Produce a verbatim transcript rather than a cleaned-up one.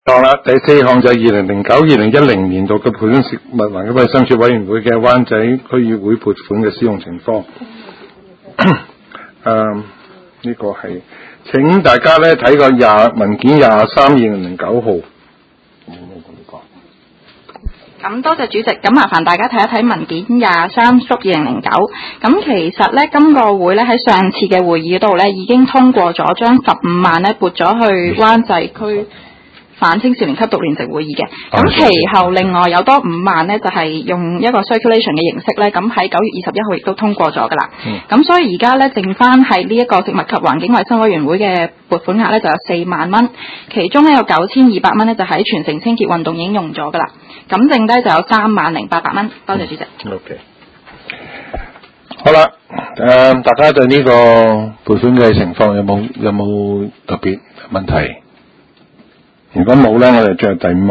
好啦，第四項就係二零零九、二零一零年度嘅普通食物環境衞生署委員會嘅灣仔區議會撥款嘅使用情況。誒，呢個係請大家咧睇個廿文件廿三二零零九號。 咁多謝主席，咁麻煩大家睇一睇文件廿三縮二零零九。咁其實咧，今個會咧喺上次嘅會議度咧已經通過咗，將十五萬咧撥咗去灣仔區反青少年吸毒聯席會議嘅。咁其後另外有多五萬咧，就係、是、用一個 circulation 嘅形式咧，咁喺九月二十一號亦都通過咗噶啦。咁、嗯、所以而家咧剩翻係呢一個食物及環境衞生委員會嘅撥款額咧就有四萬蚊，其中咧有九千二百蚊咧就喺全城清潔運動已經用咗噶啦。咁剩低就有三萬零八百蚊，多謝主席。 嗯、OK， 好啦，誒、呃，大家對呢個撥款嘅情況有冇有冇特別問題？如果冇咧，我哋進入第五。